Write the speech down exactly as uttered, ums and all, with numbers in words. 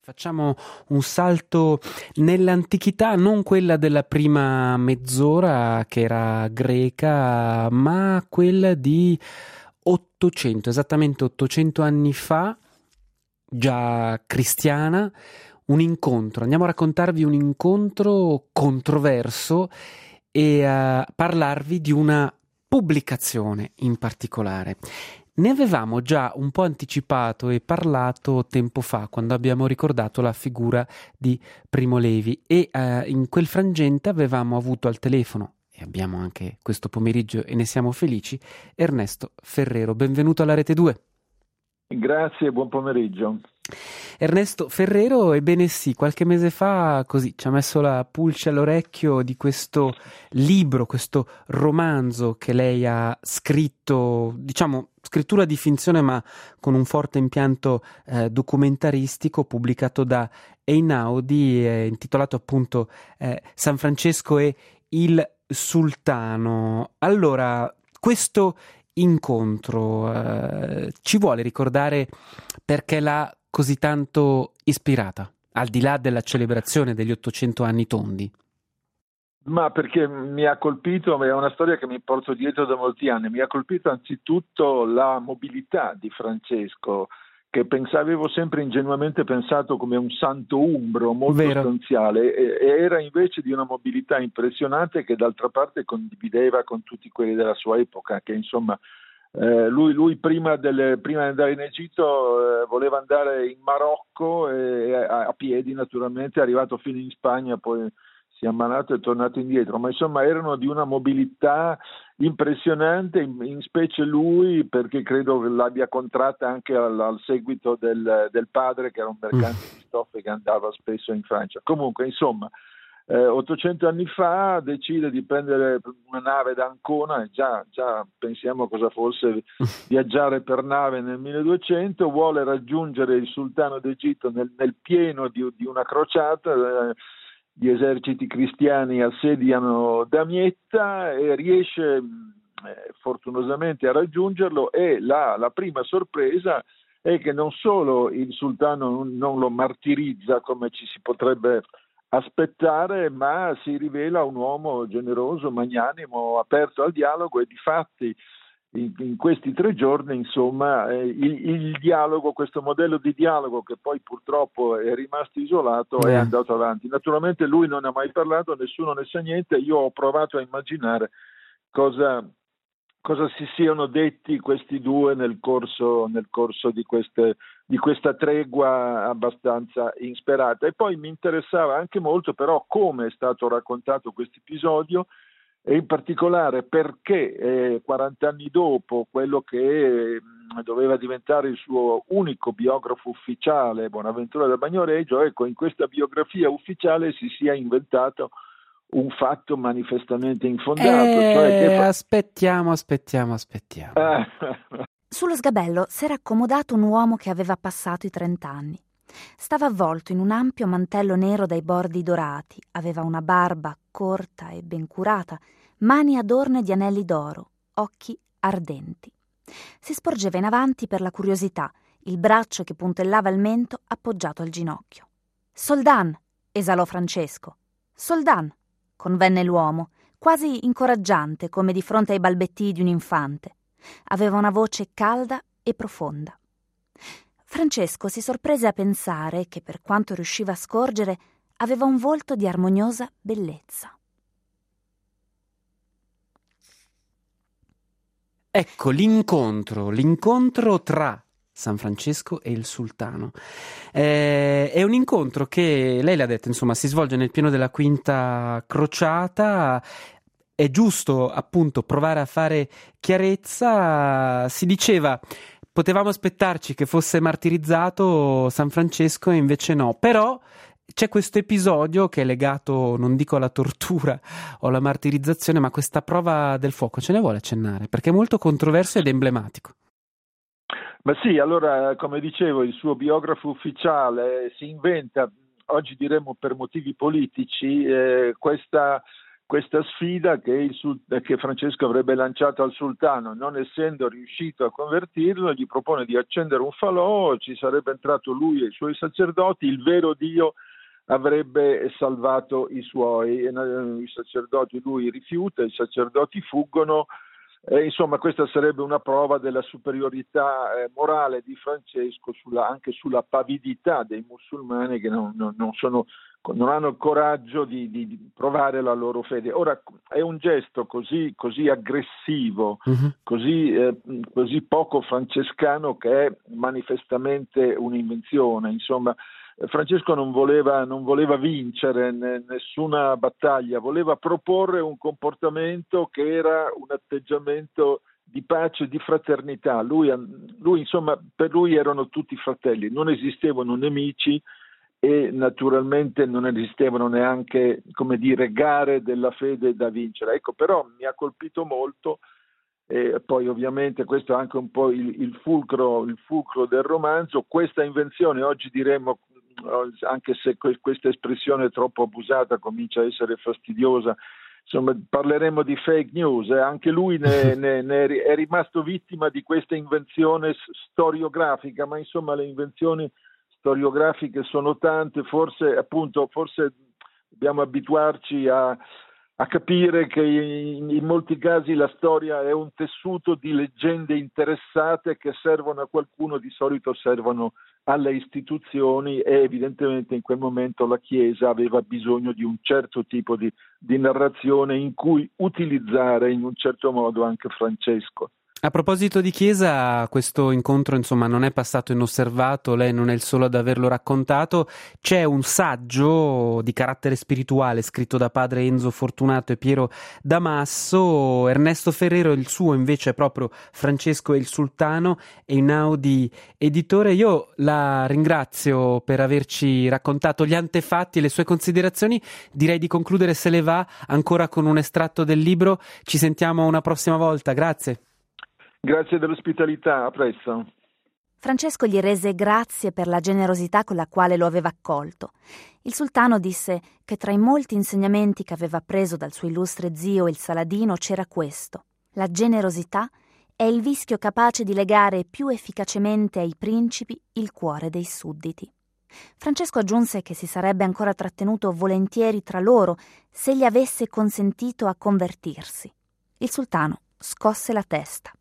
Facciamo un salto nell'antichità, non quella della prima mezz'ora che era greca, ma quella di ottocento, esattamente ottocento anni fa, già cristiana, un incontro. Andiamo a raccontarvi un incontro controverso e a parlarvi di una pubblicazione in particolare. Ne avevamo già un po' anticipato e parlato tempo fa, quando abbiamo ricordato la figura di Primo Levi e eh, in quel frangente avevamo avuto al telefono, e abbiamo anche questo pomeriggio e ne siamo felici, Ernesto Ferrero. Benvenuto alla Rete due. Grazie e buon pomeriggio. Ernesto Ferrero, ebbene sì, qualche mese fa così ci ha messo la pulce all'orecchio di questo libro, questo romanzo che lei ha scritto, diciamo scrittura di finzione ma con un forte impianto eh, documentaristico, pubblicato da Einaudi, eh, intitolato appunto eh, San Francesco e il Sultano. Allora, questo incontro eh, ci vuole ricordare perché l'ha così tanto ispirata, al di là della celebrazione degli ottocento anni tondi? Ma perché mi ha colpito, è una storia che mi porto dietro da molti anni, mi ha colpito anzitutto la mobilità di Francesco, che pens- avevo sempre ingenuamente pensato come un santo umbro molto Vero. stanziale, e, e era invece di una mobilità impressionante che d'altra parte condivideva con tutti quelli della sua epoca, che insomma Eh, lui, lui prima, delle, prima di andare in Egitto eh, voleva andare in Marocco e, a, a piedi naturalmente, è arrivato fino in Spagna, poi si è ammalato e è tornato indietro, ma insomma erano di una mobilità impressionante, in, in specie lui, perché credo che l'abbia contratta anche al, al seguito del, del padre, che era un mercante di stoffe che andava spesso in Francia. Comunque insomma Eh, ottocento anni fa decide di prendere una nave da Ancona, e già, già pensiamo cosa fosse viaggiare per nave nel milleduecento, vuole raggiungere il sultano d'Egitto nel, nel pieno di, di una crociata, eh, gli eserciti cristiani assediano Damietta e riesce eh, fortunosamente a raggiungerlo, e la, la prima sorpresa è che non solo il sultano non, non lo martirizza come ci si potrebbe aspettare, ma si rivela un uomo generoso, magnanimo, aperto al dialogo, e difatti in, in questi tre giorni insomma eh, il, il dialogo, questo modello di dialogo che poi purtroppo è rimasto isolato, Eh. è andato avanti. Naturalmente lui non ha mai parlato, nessuno ne sa niente, io ho provato a immaginare cosa cosa si siano detti questi due nel corso, nel corso di, queste, di questa tregua abbastanza insperata. E poi mi interessava anche molto però come è stato raccontato questo episodio, e in particolare perché eh, quaranta anni dopo quello che eh, doveva diventare il suo unico biografo ufficiale, Bonaventura da Bagnoregio, ecco, in questa biografia ufficiale si sia inventato un fatto manifestamente infondato, Eh, cioè che fa... aspettiamo, aspettiamo, aspettiamo. Eh. Sullo sgabello s'era accomodato un uomo che aveva passato i trent'anni. Stava avvolto in un ampio mantello nero dai bordi dorati, aveva una barba corta e ben curata, mani adorne di anelli d'oro, occhi ardenti. Si sporgeva in avanti per la curiosità, il braccio che puntellava il mento appoggiato al ginocchio. «Soldan!» esalò Francesco. «Soldan!» convenne l'uomo, quasi incoraggiante come di fronte ai balbettii di un infante. Aveva una voce calda e profonda. Francesco si sorprese a pensare che, per quanto riusciva a scorgere, aveva un volto di armoniosa bellezza. Ecco l'incontro, l'incontro tra San Francesco e il sultano. Eh, è un incontro che, lei l'ha detto, insomma, si svolge nel pieno della quinta crociata. È giusto appunto provare a fare chiarezza. Si diceva, potevamo aspettarci che fosse martirizzato San Francesco e invece no, però c'è questo episodio che è legato, non dico alla tortura o alla martirizzazione, ma a questa prova del fuoco. Ce ne vuole accennare? Perché è molto controverso ed emblematico. Ma sì, allora, come dicevo, il suo biografo ufficiale si inventa, oggi diremmo per motivi politici, eh, questa, questa sfida che, il, che Francesco avrebbe lanciato al sultano. Non essendo riuscito a convertirlo, gli propone di accendere un falò, ci sarebbe entrato lui e i suoi sacerdoti, il vero Dio avrebbe salvato i suoi, i sacerdoti, lui rifiuta, i sacerdoti fuggono, e insomma questa sarebbe una prova della superiorità eh, morale di Francesco sulla, anche sulla pavidità dei musulmani che non, non, non, sono, non hanno il coraggio di, di, di provare la loro fede. Ora è un gesto così, così aggressivo, uh-huh. così, eh, così poco francescano, che è manifestamente un'invenzione. Insomma, Francesco non voleva, non voleva vincere n- nessuna battaglia, voleva proporre un comportamento che era un atteggiamento di pace e di fraternità. Lui, lui, insomma, per lui erano tutti fratelli, non esistevano nemici e naturalmente non esistevano neanche, come dire, gare della fede da vincere. Ecco, però mi ha colpito molto. E poi ovviamente questo è anche un po' il, il fulcro, il fulcro del romanzo, questa invenzione, oggi diremmo, anche se questa espressione troppo abusata comincia a essere fastidiosa, insomma parleremo di fake news, eh? Anche lui ne, ne, ne è rimasto vittima di questa invenzione storiografica, ma insomma le invenzioni storiografiche sono tante, forse appunto forse dobbiamo abituarci a a capire che in, in molti casi la storia è un tessuto di leggende interessate che servono a qualcuno, di solito servono alle istituzioni, e evidentemente in quel momento la Chiesa aveva bisogno di un certo tipo di, di narrazione in cui utilizzare in un certo modo anche Francesco. A proposito di Chiesa, questo incontro insomma non è passato inosservato, lei non è il solo ad averlo raccontato. C'è un saggio di carattere spirituale scritto da padre Enzo Fortunato e Piero Damasso, Ernesto Ferrero, il suo invece è proprio Francesco e il Sultano, Einaudi editore. Io la ringrazio per averci raccontato gli antefatti e le sue considerazioni. Direi di concludere, se le va, ancora con un estratto del libro. Ci sentiamo una prossima volta, grazie. Grazie dell'ospitalità, a presto. Francesco gli rese grazie per la generosità con la quale lo aveva accolto. Il sultano disse che tra i molti insegnamenti che aveva preso dal suo illustre zio il Saladino c'era questo: la generosità è il vischio capace di legare più efficacemente ai principi il cuore dei sudditi. Francesco aggiunse che si sarebbe ancora trattenuto volentieri tra loro se gli avesse consentito a convertirsi. Il sultano scosse la testa.